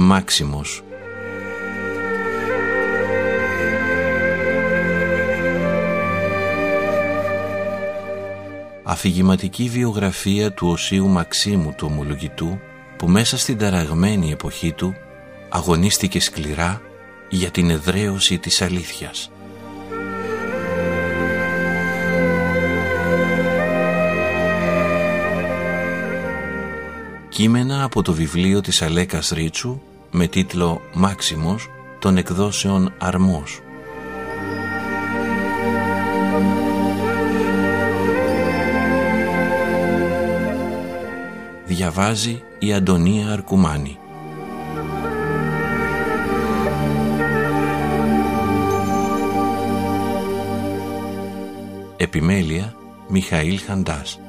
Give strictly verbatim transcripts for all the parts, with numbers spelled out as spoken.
Μάξιμος. Αφηγηματική βιογραφία του Οσίου Μαξίμου του Ομολογητού, που μέσα στην ταραγμένη εποχή του αγωνίστηκε σκληρά για την εδραίωση της αλήθειας. Κείμενα από το βιβλίο της Αλέκας Ρίτσου με τίτλο «Μάξιμος» των εκδόσεων Αρμός. Διαβάζει η Αντωνία Αρκουμάνη. Επιμέλεια Μιχαήλ Χαντάς.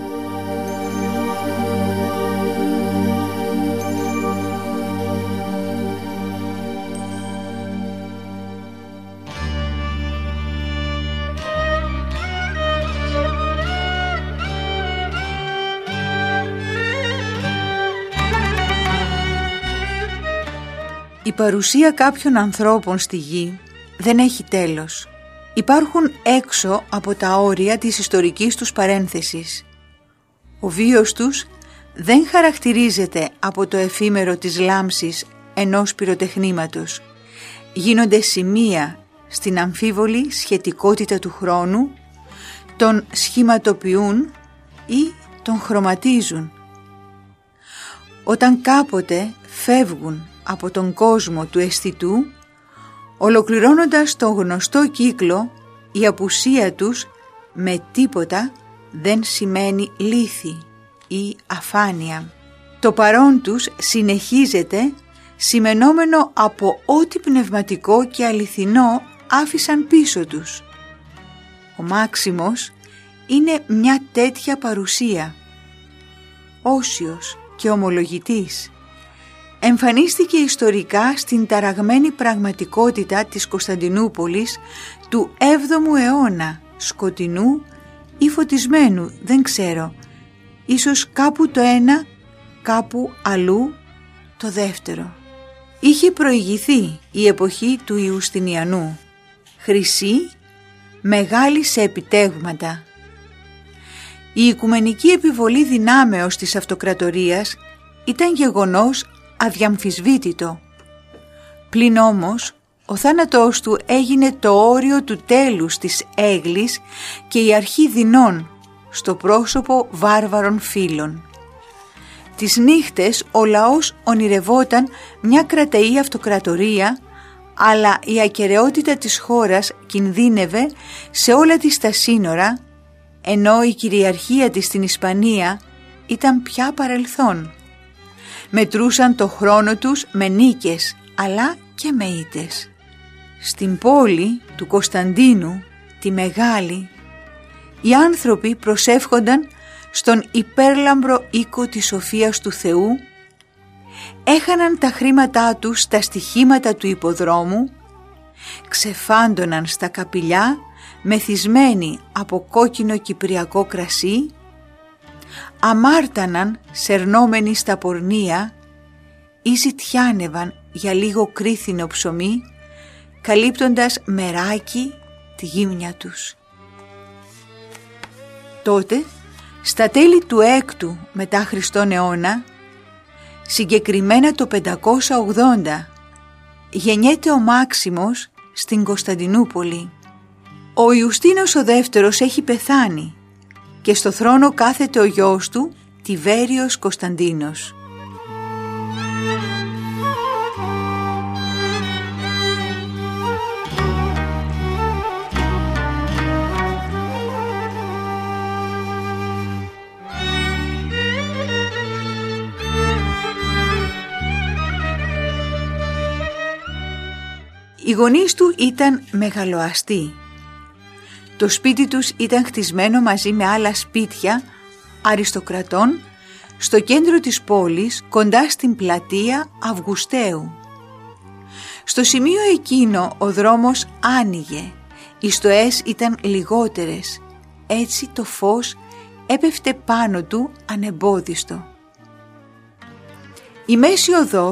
Η παρουσία κάποιων ανθρώπων στη γη δεν έχει τέλος. Υπάρχουν έξω από τα όρια της ιστορικής τους παρένθεσης. Ο βίος τους δεν χαρακτηρίζεται από το εφήμερο της λάμψης ενός πυροτεχνήματος. Γίνονται σημεία στην αμφίβολη σχετικότητα του χρόνου, τον σχηματοποιούν ή τον χρωματίζουν. Όταν κάποτε φεύγουν από τον κόσμο του αισθητού, ολοκληρώνοντας τον γνωστό κύκλο, η απουσία τους με τίποτα δεν σημαίνει λύθη ή αφάνεια. Το παρόν τους συνεχίζεται σημενόμενο από ό,τι πνευματικό και αληθινό άφησαν πίσω τους. Ο Μάξιμος είναι μια τέτοια παρουσία, όσιος και ομολογητής. Εμφανίστηκε ιστορικά στην ταραγμένη πραγματικότητα της Κωνσταντινούπολης του έβδομου αιώνα, σκοτεινού ή φωτισμένου, δεν ξέρω, ίσως κάπου το ένα, κάπου αλλού το δεύτερο. Είχε προηγηθεί η εποχή του Ιουστινιανού, χρυσή, μεγάλη σε επιτεύγματα. Η οικουμενική επιβολή δυνάμεως της αυτοκρατορίας ήταν γεγονός αδιαμφισβήτητο. Πλην όμως, ο θάνατός του έγινε το όριο του τέλους της έγκλης και η αρχή δεινών στο πρόσωπο βάρβαρων φύλων. Τις νύχτες ο λαός ονειρευόταν μια κρατεή αυτοκρατορία, αλλά η ακεραιότητα της χώρας κινδύνευε σε όλα της τα σύνορα, ενώ η κυριαρχία της στην Ισπανία ήταν πια παρελθόν. Μετρούσαν το χρόνο τους με νίκες, αλλά και με ήττες. Στην πόλη του Κωνσταντίνου, τη Μεγάλη, οι άνθρωποι προσεύχονταν στον υπέρλαμπρο οίκο της σοφίας του Θεού, έχαναν τα χρήματά τους στα στοιχήματα του υποδρόμου, ξεφάντωναν στα καπηλιά μεθυσμένοι από κόκκινο κυπριακό κρασί, αμάρταναν σερνόμενοι στα πορνεία ή ζητιάνευαν για λίγο κρίθινο ψωμί, καλύπτοντας μεράκι τη γύμνια τους. Τότε, στα τέλη του έκτου μετά Χριστόν αιώνα, συγκεκριμένα το πεντακόσια ογδόντα, γεννιέται ο Μάξιμος στην Κωνσταντινούπολη. Ο Ιουστίνος ο δεύτερος έχει πεθάνει και στο θρόνο κάθεται ο γιος του, Τιβέριος Κωνσταντίνος. Οι γονείς του ήταν μεγαλοαστοί. Το σπίτι τους ήταν χτισμένο μαζί με άλλα σπίτια αριστοκρατών στο κέντρο της πόλης, κοντά στην πλατεία Αυγουσταίου. Στο σημείο εκείνο ο δρόμος άνοιγε, οι στοές ήταν λιγότερες, έτσι το φως έπεφτε πάνω του ανεμπόδιστο. Η μέση οδός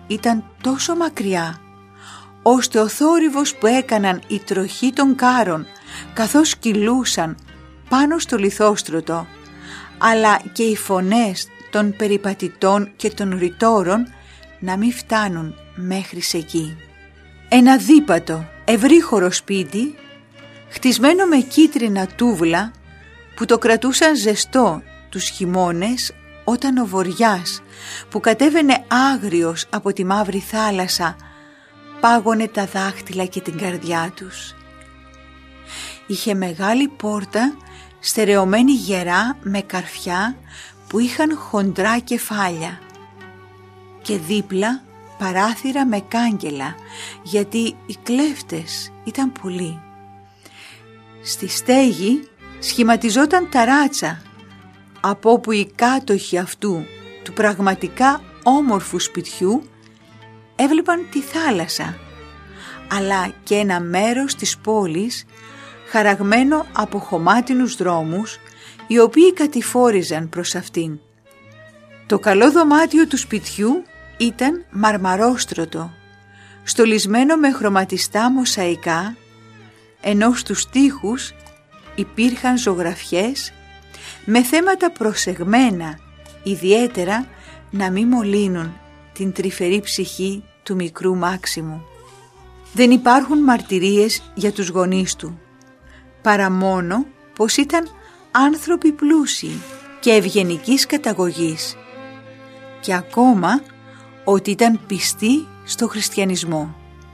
ήταν τόσο μακριά, ώστε ο θόρυβος που έκαναν οι τροχοί των κάρων καθώς κυλούσαν πάνω στο λιθόστρωτο, αλλά και οι φωνές των περιπατητών και των ρητόρων να μην φτάνουν μέχρι σε εκεί. Ένα δίπατο, ευρύχωρο σπίτι, χτισμένο με κίτρινα τούβλα που το κρατούσαν ζεστό τους χειμώνες, όταν ο βοριάς που κατέβαινε άγριος από τη μαύρη θάλασσα πάγωνε τα δάχτυλα και την καρδιά τους. Είχε μεγάλη πόρτα στερεωμένη γερά με καρφιά που είχαν χοντρά κεφάλια και δίπλα παράθυρα με κάγκελα, γιατί οι κλέφτες ήταν πολλοί. Στη στέγη σχηματιζόταν ταράτσα, από όπου οι κάτοχοι αυτού του πραγματικά όμορφου σπιτιού έβλεπαν τη θάλασσα, αλλά και ένα μέρος της πόλης χαραγμένο από χωμάτινους δρόμους, οι οποίοι κατηφόριζαν προς αυτήν. Το καλό δωμάτιο του σπιτιού ήταν μαρμαρόστρωτο, στολισμένο με χρωματιστά μοσαϊκά, ενώ στους τοίχους υπήρχαν ζωγραφιές με θέματα προσεγμένα, ιδιαίτερα να μην μολύνουν την τρυφερή ψυχή του μικρού Μάξιμου. Δεν υπάρχουν μαρτυρίες για τους γονείς του, παρά μόνο πως ήταν άνθρωποι πλούσιοι και ευγενικής καταγωγής, και ακόμα ότι ήταν πιστοί στο χριστιανισμό.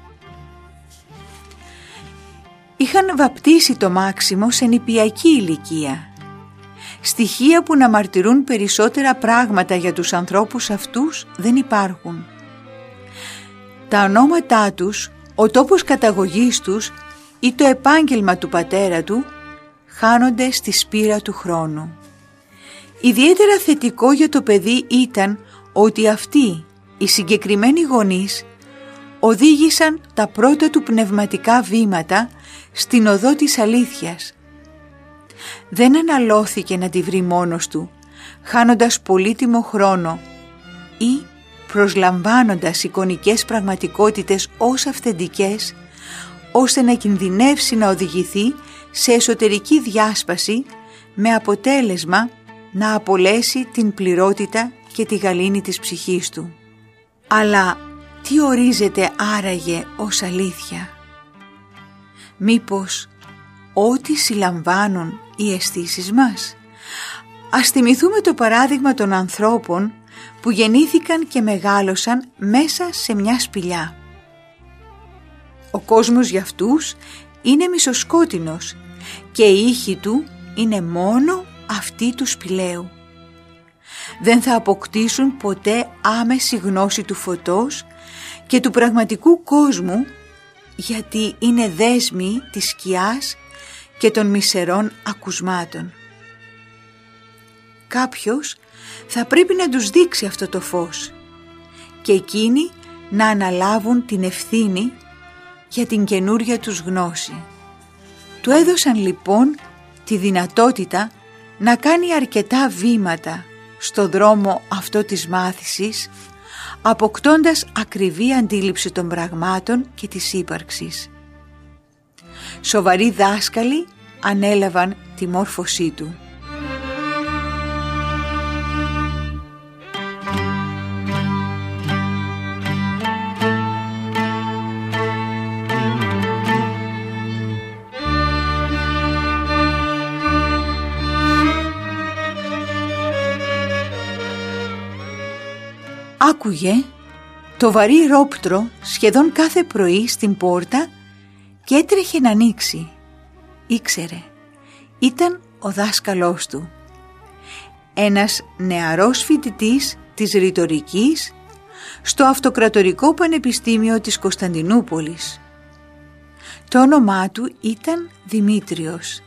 Είχαν βαπτίσει το Μάξιμο σε νηπιακή ηλικία, στοιχεία που να μαρτυρούν περισσότερα πράγματα για τους ανθρώπους αυτούς δεν υπάρχουν. Τα ονόματά τους, ο τόπος καταγωγής τους ή το επάγγελμα του πατέρα του χάνονται στη σπήρα του χρόνου. Ιδιαίτερα θετικό για το παιδί ήταν ότι αυτοί οι συγκεκριμένοι γονείς οδήγησαν τα πρώτα του πνευματικά βήματα στην οδό της αλήθειας. Δεν αναλώθηκε να τη βρει μόνος του, χάνοντας πολύτιμο χρόνο ή προσλαμβάνοντας εικονικές πραγματικότητες ως αυθεντικές, ώστε να κινδυνεύσει να οδηγηθεί σε εσωτερική διάσπαση, με αποτέλεσμα να απολέσει την πληρότητα και τη γαλήνη της ψυχής του. Αλλά τι ορίζεται άραγε ως αλήθεια? Μήπως ό,τι συλλαμβάνουν οι αισθήσεις μας? Ας θυμηθούμε το παράδειγμα των ανθρώπων που γεννήθηκαν και μεγάλωσαν μέσα σε μια σπηλιά. Ο κόσμος για αυτούς είναι μισοσκότεινος και η ήχη του είναι μόνο αυτή του σπηλαίου. Δεν θα αποκτήσουν ποτέ άμεση γνώση του φωτός και του πραγματικού κόσμου, γιατί είναι δέσμοι της σκιάς και των μισερών ακουσμάτων. Κάποιος θα πρέπει να τους δείξει αυτό το φως και εκείνοι να αναλάβουν την ευθύνη για την καινούρια τους γνώση. Του έδωσαν λοιπόν τη δυνατότητα να κάνει αρκετά βήματα στο δρόμο αυτό της μάθησης, αποκτώντας ακριβή αντίληψη των πραγμάτων και της ύπαρξης. Σοβαροί δάσκαλοι ανέλαβαν τη μόρφωσή του. Άκουγε το βαρύ ρόπτρο σχεδόν κάθε πρωί στην πόρτα και έτρεχε να ανοίξει. Ήξερε, ήταν ο δάσκαλός του, ένας νεαρός φοιτητής της ρητορικής στο Αυτοκρατορικό Πανεπιστήμιο της Κωνσταντινούπολης. Το όνομά του ήταν Δημήτριος.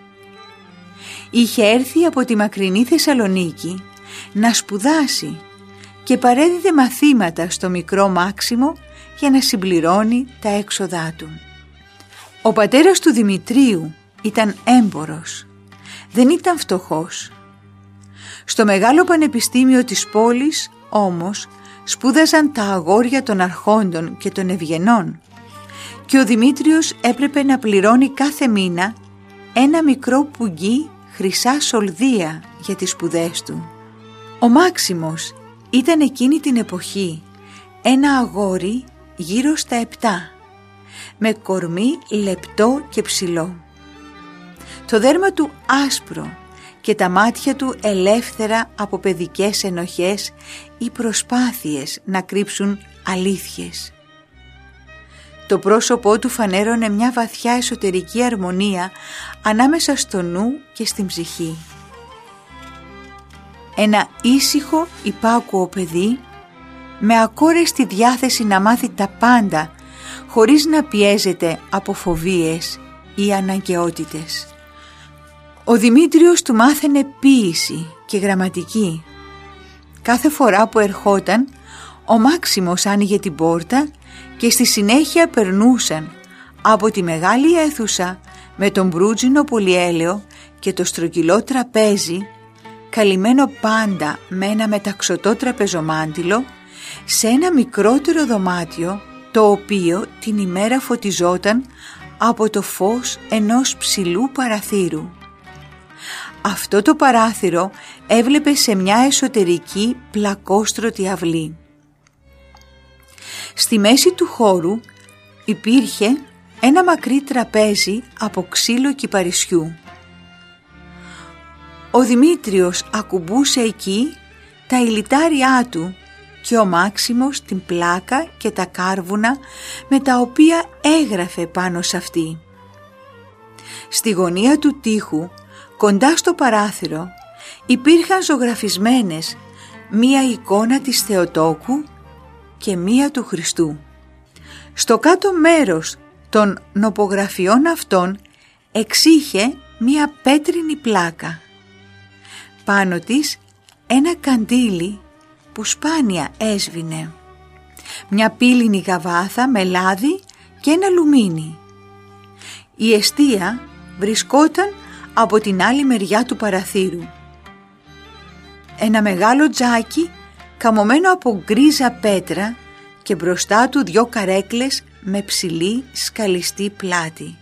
Είχε έρθει από τη μακρινή Θεσσαλονίκη να σπουδάσει και παρέδιδε μαθήματα στο μικρό Μάξιμο για να συμπληρώνει τα έξοδά του. Ο πατέρας του Δημητρίου ήταν έμπορος, δεν ήταν φτωχός. Στο μεγάλο πανεπιστήμιο της πόλης όμως σπούδαζαν τα αγόρια των αρχόντων και των ευγενών και ο Δημήτριος έπρεπε να πληρώνει κάθε μήνα ένα μικρό πουγγί χρυσά σολδία για τις σπουδές του. Ο Μάξιμος ήταν εκείνη την εποχή ένα αγόρι γύρω στα επτά, με κορμί λεπτό και ψηλό. Το δέρμα του άσπρο και τα μάτια του ελεύθερα από παιδικές ενοχές ή προσπάθειες να κρύψουν αλήθειες. Το πρόσωπό του φανέρωνε μια βαθιά εσωτερική αρμονία ανάμεσα στο νου και στην ψυχή. Ένα ήσυχο υπάκουο παιδί με ακόρεστη διάθεση να μάθει τα πάντα χωρίς να πιέζεται από φοβίες ή αναγκαιότητες. Ο Δημήτριος του μάθαινε ποίηση και γραμματική. Κάθε φορά που ερχόταν, ο Μάξιμος άνοιγε την πόρτα και στη συνέχεια περνούσαν από τη μεγάλη αίθουσα με τον μπρούτζινο πολυέλαιο και το στρογγυλό τραπέζι, καλυμμένο πάντα με ένα μεταξωτό τραπεζομάντιλο, σε ένα μικρότερο δωμάτιο, το οποίο την ημέρα φωτιζόταν από το φως ενός ψηλού παραθύρου. Αυτό το παράθυρο έβλεπε σε μια εσωτερική πλακόστρωτη αυλή. Στη μέση του χώρου υπήρχε ένα μακρύ τραπέζι από ξύλο κυπαρισιού. Ο Δημήτριος ακουμπούσε εκεί τα ηλιτάριά του και ο Μάξιμος την πλάκα και τα κάρβουνα με τα οποία έγραφε πάνω σε αυτή. Στη γωνία του τοίχου, κοντά στο παράθυρο, υπήρχαν ζωγραφισμένες μία εικόνα της Θεοτόκου και μία του Χριστού. Στο κάτω μέρος των νοπογραφιών αυτών εξήχε μία πέτρινη πλάκα. Πάνω της ένα καντήλι που σπάνια έσβηνε, μια πύληνη γαβάθα με λάδι και ένα λουμίνι. Η εστία βρισκόταν από την άλλη μεριά του παραθύρου. Ένα μεγάλο τζάκι καμωμένο από γκρίζα πέτρα και μπροστά του δυο καρέκλες με ψηλή σκαλιστή πλάτη.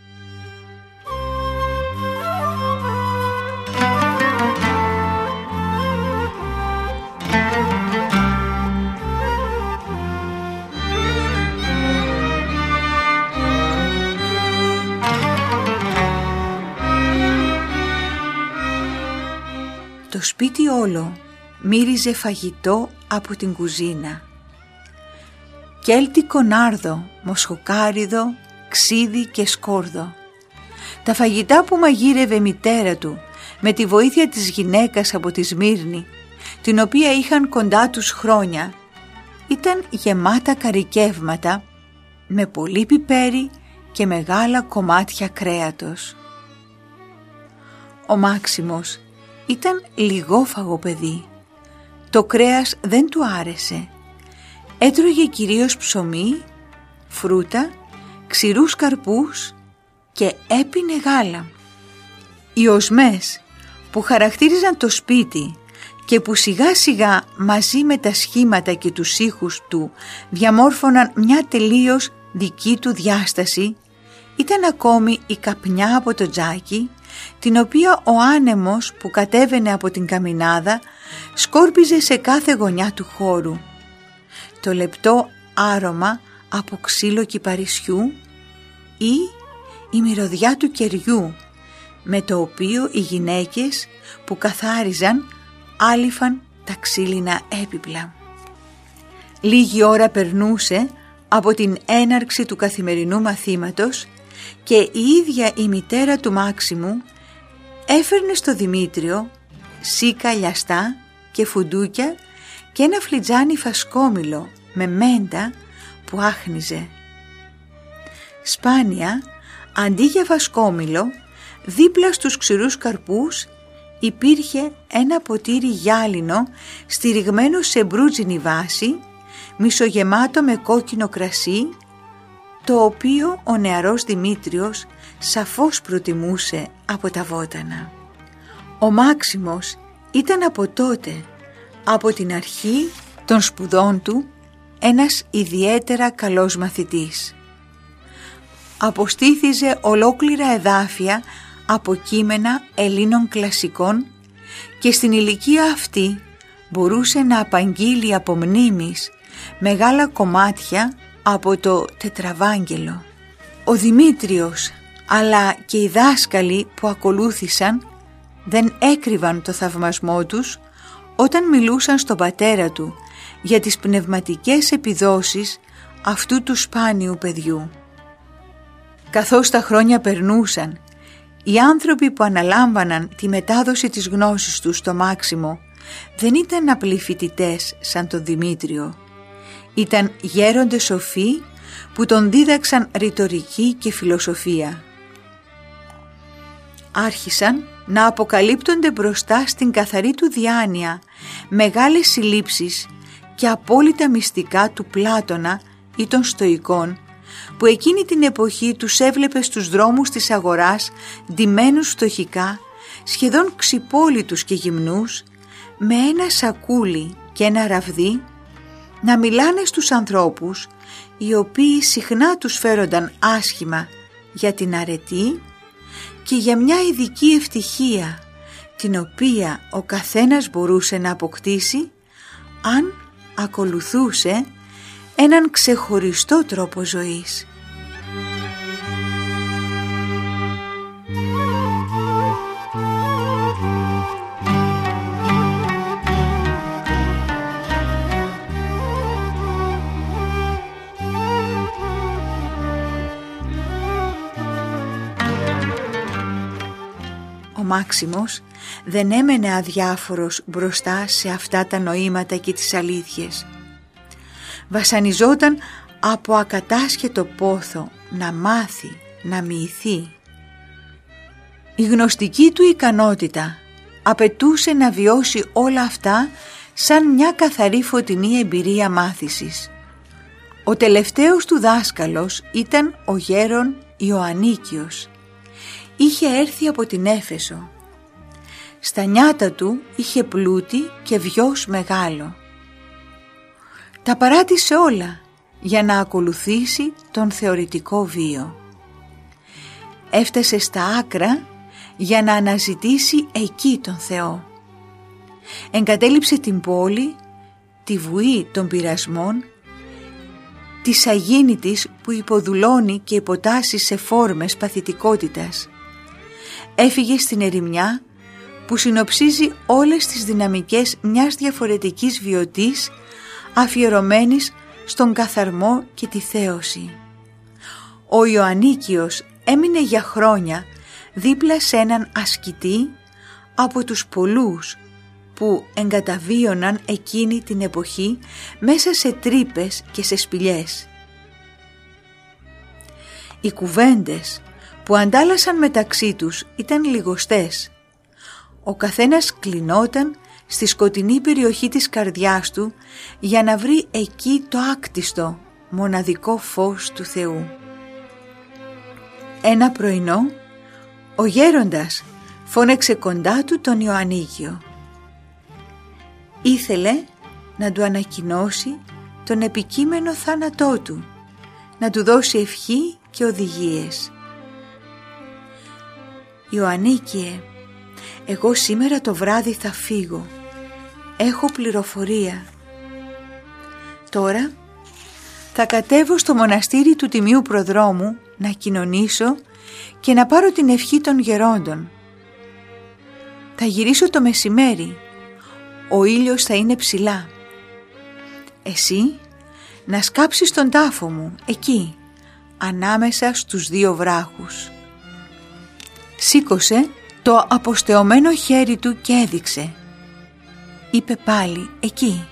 Το σπίτι όλο μύριζε φαγητό από την κουζίνα. Κέλτικο νάρδο, μοσχοκάριδο, ξίδι και σκόρδο. Τα φαγητά που μαγείρευε η μητέρα του με τη βοήθεια της γυναίκας από τη Σμύρνη, την οποία είχαν κοντά τους χρόνια, ήταν γεμάτα καρικεύματα με πολύ πιπέρι και μεγάλα κομμάτια κρέατος. Ο Μάξιμος ήταν λιγόφαγο παιδί. Το κρέας δεν του άρεσε. Έτρωγε κυρίως ψωμί, φρούτα, ξηρούς καρπούς και έπινε γάλα. Οι οσμές που χαρακτήριζαν το σπίτι και που σιγά σιγά μαζί με τα σχήματα και τους ήχους του διαμόρφωναν μια τελείως δική του διάσταση, ήταν ακόμη η καπνιά από το τζάκι, την οποία ο άνεμος που κατέβαινε από την καμινάδα σκόρπιζε σε κάθε γωνιά του χώρου, το λεπτό άρωμα από ξύλο κυπαρισιού ή η μυρωδιά του κεριού, με το οποίο οι γυναίκες που καθάριζαν άλυφαν τα ξύλινα έπιπλα. Λίγη ώρα περνούσε από την έναρξη του καθημερινού μαθήματος και η ίδια η μητέρα του Μάξιμου έφερνε στο Δημήτριο σίκα λιαστά και φουντούκια και ένα φλιτζάνι φασκόμηλο με μέντα που άχνιζε. Σπάνια, αντί για φασκόμηλο, δίπλα στους ξηρούς καρπούς υπήρχε ένα ποτήρι γυάλινο στηριγμένο σε μπρούτζινη βάση, μισογεμάτο με κόκκινο κρασί, το οποίο ο νεαρός Δημήτριος σαφώς προτιμούσε από τα βότανα. Ο Μάξιμος ήταν από τότε, από την αρχή των σπουδών του, ένας ιδιαίτερα καλός μαθητής. Αποστήθιζε ολόκληρα εδάφια από κείμενα Ελλήνων κλασικών και στην ηλικία αυτή μπορούσε να απαγγείλει από μνήμης μεγάλα κομμάτια από το Τετραβάγγελο. Ο Δημήτριος αλλά και οι δάσκαλοι που ακολούθησαν δεν έκρυβαν το θαυμασμό τους όταν μιλούσαν στον πατέρα του για τις πνευματικές επιδόσεις αυτού του σπάνιου παιδιού. Καθώς τα χρόνια περνούσαν, οι άνθρωποι που αναλάμβαναν τη μετάδοση της γνώσης τους στο Μάξιμο δεν ήταν απλοί φοιτητές σαν τον Δημήτριο. Ήταν γέροντες σοφοί που τον δίδαξαν ρητορική και φιλοσοφία. Άρχισαν να αποκαλύπτονται μπροστά στην καθαρή του διάνοια μεγάλες συλλήψεις και απόλυτα μυστικά του Πλάτωνα ή των Στοικών, που εκείνη την εποχή τους έβλεπε στους δρόμους της αγοράς ντυμένους φτωχικά, σχεδόν ξυπόλυτους και γυμνούς, με ένα σακούλι και ένα ραβδί, να μιλάνε στους ανθρώπους, οι οποίοι συχνά τους φέρονταν άσχημα για την αρετή και για μια ειδική ευτυχία, την οποία ο καθένας μπορούσε να αποκτήσει αν ακολουθούσε έναν ξεχωριστό τρόπο ζωής. Ο Μάξιμος δεν έμενε αδιάφορος μπροστά σε αυτά τα νοήματα και τις αλήθειες. Βασανιζόταν από ακατάσχετο πόθο να μάθει, να μοιηθεί. Η γνωστική του ικανότητα απαιτούσε να βιώσει όλα αυτά σαν μια καθαρή φωτεινή εμπειρία μάθησης. Ο τελευταίος του δάσκαλος ήταν ο γέρον Ιωαννίκιος. Είχε έρθει από την Έφεσο. Στα νιάτα του είχε πλούτη και βιος μεγάλο. Τα παράτησε όλα για να ακολουθήσει τον θεωρητικό βίο. Έφτασε στα άκρα για να αναζητήσει εκεί τον Θεό. Εγκατέλειψε την πόλη, τη βουή των πειρασμών, της αγίνητης που υποδουλώνει και υποτάσσει σε φόρμες παθητικότητας. Έφυγε στην ερημιά που συνοψίζει όλες τις δυναμικές μιας διαφορετικής βιωτής, αφιερωμένης στον καθαρμό και τη θέωση. Ο Ιωαννίκιος έμεινε για χρόνια δίπλα σε έναν ασκητή από τους πολλούς που εγκαταβίωναν εκείνη την εποχή μέσα σε τρύπες και σε σπηλιές. Οι κουβέντες που αντάλλασαν μεταξύ τους ήταν λιγοστές. Ο καθένας κλεινόταν στη σκοτεινή περιοχή της καρδιάς του για να βρει εκεί το άκτιστο, μοναδικό φως του Θεού. Ένα πρωινό, ο γέροντας φώναξε κοντά του τον Ιωαννίκιο. Ήθελε να του ανακοινώσει τον επικείμενο θάνατό του, να του δώσει ευχή και οδηγίες. «Ιωαννίκιε, εγώ σήμερα το βράδυ θα φύγω. Έχω πληροφορία. Τώρα θα κατέβω στο μοναστήρι του Τιμίου Προδρόμου να κοινωνήσω και να πάρω την ευχή των γερόντων. Θα γυρίσω το μεσημέρι. Ο ήλιος θα είναι ψηλά. Εσύ να σκάψεις τον τάφο μου εκεί, ανάμεσα στους δύο βράχους». Σήκωσε το αποστεωμένο χέρι του και έδειξε. Είπε πάλι εκεί.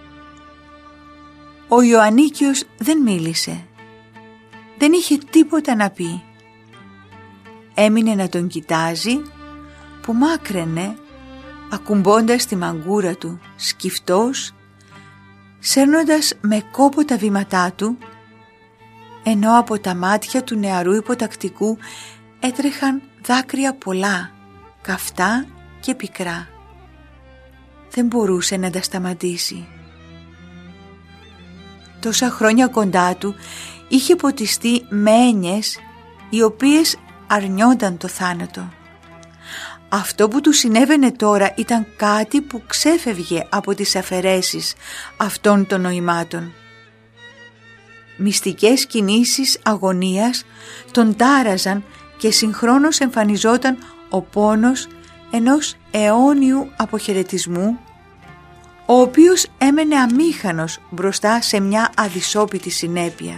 Ο Ιωαννίκιος δεν μίλησε. Δεν είχε τίποτα να πει. Έμεινε να τον κοιτάζει που μάκραινε, ακουμπώντας τη μαγκούρα του, σκυφτός, σέρνοντας με κόπο τα βήματά του, ενώ από τα μάτια του νεαρού υποτακτικού έτρεχαν δάκρυα πολλά, καυτά και πικρά. Δεν μπορούσε να τα σταματήσει. τόσα χρόνια κοντά του είχε ποτιστεί με έννοιες οι οποίες αρνιόνταν το θάνατο. Αυτό που του συνέβαινε τώρα ήταν κάτι που ξέφευγε από τις αφαιρέσεις αυτών των νοημάτων. Μυστικές κινήσεις αγωνίας τον τάραζαν και συγχρόνως εμφανιζόταν ο πόνος ενός αιώνιου αποχαιρετισμού, ο οποίος έμενε αμήχανος μπροστά σε μια αδυσόπιτη συνέπεια.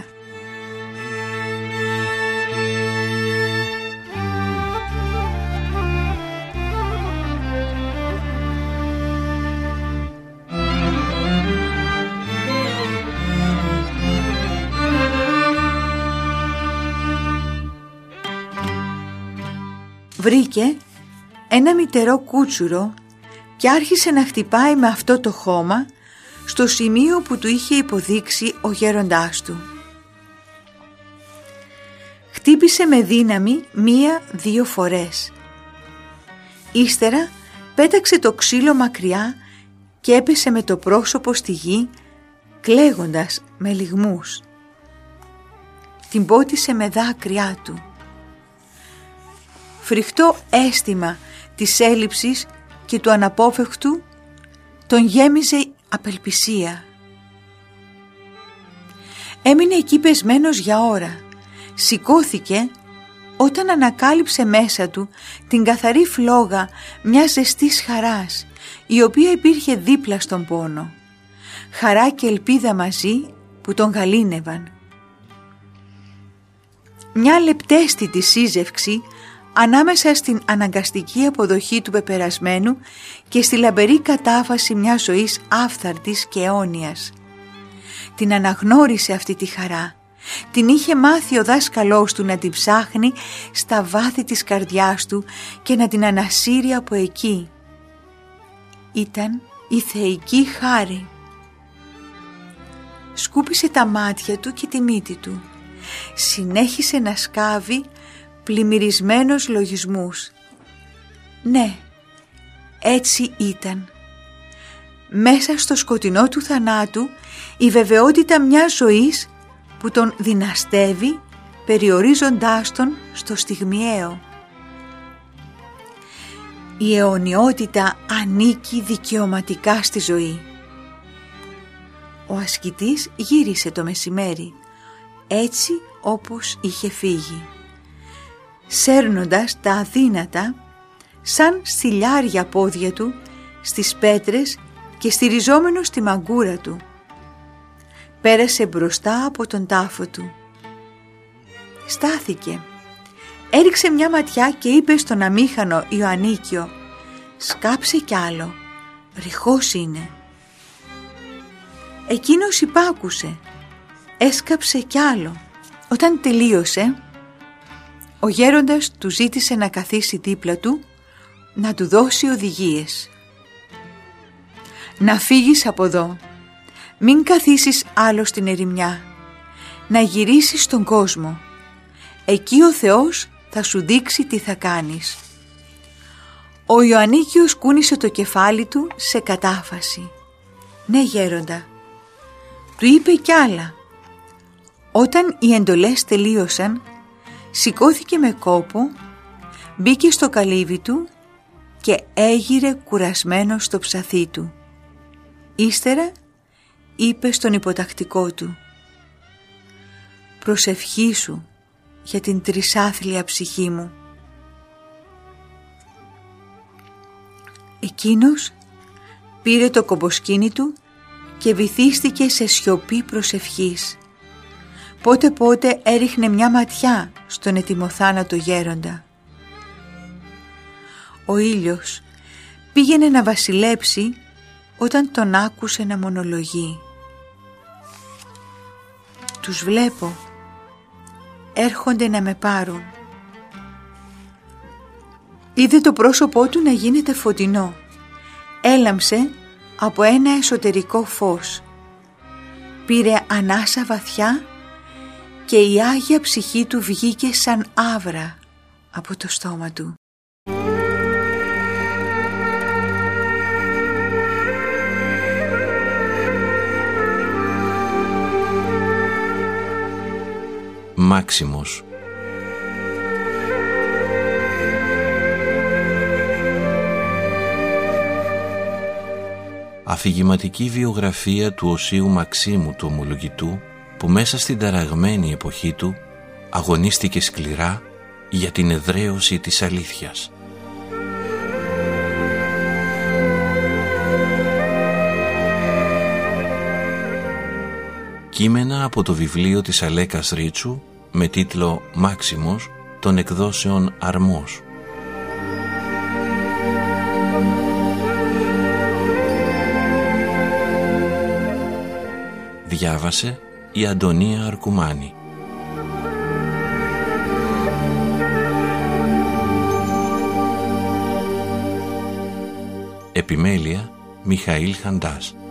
Βρήκε ένα μυτερό κούτσουρο και άρχισε να χτυπάει με αυτό το χώμα στο σημείο που του είχε υποδείξει ο γέροντάς του. Χτύπησε με δύναμη μία-δύο φορές. Ύστερα πέταξε το ξύλο μακριά και έπεσε με το πρόσωπο στη γη, κλαίγοντας με λυγμούς. Την πότισε με δάκρυά του. Φρικτό αίσθημα της έλλειψης και του αναπόφευκτου τον γέμιζε απελπισία. Έμεινε εκεί πεσμένος για ώρα. Σηκώθηκε όταν ανακάλυψε μέσα του την καθαρή φλόγα μιας ζεστής χαράς, η οποία υπήρχε δίπλα στον πόνο. Χαρά και ελπίδα μαζί που τον γαλήνευαν. Μια λεπτέστητη σύζευξη ανάμεσα στην αναγκαστική αποδοχή του πεπερασμένου και στη λαμπερή κατάφαση μιας ζωής άφθαρτης και αιώνιας. Την αναγνώρισε αυτή τη χαρά. Την είχε μάθει ο δάσκαλός του να την ψάχνει στα βάθη της καρδιάς του και να την ανασύρει από εκεί. Ήταν η θεϊκή χάρη. Σκούπισε τα μάτια του και τη μύτη του. Συνέχισε να σκάβει πλημμυρισμένος λογισμούς. Ναι, έτσι ήταν. Μέσα στο σκοτεινό του θανάτου η βεβαιότητα μιας ζωής που τον δυναστεύει, περιορίζοντάς τον στο στιγμιαίο. Η αιωνιότητα ανήκει δικαιωματικά στη ζωή. Ο ασκητής γύρισε το μεσημέρι, έτσι όπως είχε φύγει, σέρνοντας τα αδύνατα σαν στυλιάρια πόδια του στις πέτρες και στηριζόμενο στη μαγκούρα του. Πέρασε μπροστά από τον τάφο του. Στάθηκε, έριξε μια ματιά και είπε στον αμήχανο Ιωαννίκιο: «Σκάψε κι άλλο, ρηχός είναι». Εκείνος υπάκουσε, έσκαψε κι άλλο. Όταν τελείωσε, ο γέροντας του ζήτησε να καθίσει δίπλα του, να του δώσει οδηγίες. «Να φύγεις από εδώ, μην καθίσεις άλλο στην ερημιά, να γυρίσεις στον κόσμο. Εκεί ο Θεός θα σου δείξει τι θα κάνεις». Ο Ιωαννίκιος κούνησε το κεφάλι του σε κατάφαση. «Ναι, γέροντα», του είπε κι άλλα. Όταν οι εντολές τελείωσαν, σηκώθηκε με κόπο, μπήκε στο καλύβι του και έγειρε κουρασμένο στο ψαθί του. Ύστερα είπε στον υποτακτικό του: «Προσευχήσου για την τρισάθλια ψυχή μου». Εκείνος πήρε το κομποσκήνι του και βυθίστηκε σε σιωπή προσευχής. Πότε πότε έριχνε μια ματιά στον ετοιμοθάνατο γέροντα. Ο ήλιος πήγαινε να βασιλέψει όταν τον άκουσε να μονολογεί. «Τους βλέπω, έρχονται να με πάρουν». Είδε το πρόσωπό του να γίνεται φωτεινό. Έλαμψε από ένα εσωτερικό φως. Πήρε ανάσα βαθιά και η Άγια ψυχή του βγήκε σαν άβρα από το στόμα του. Μάξιμος. Αφηγηματική βιογραφία του Οσίου Μαξίμου του Ομολογητού, που μέσα στην ταραγμένη εποχή του αγωνίστηκε σκληρά για την εδραίωση της αλήθειας. Κείμενα από το βιβλίο της Αλέκας Ρίτσου με τίτλο «Μάξιμος» των εκδόσεων Αρμός. Διάβασε η Αντωνία Αρκουμάνη. Επιμέλεια Μιχαήλ Χαντάς.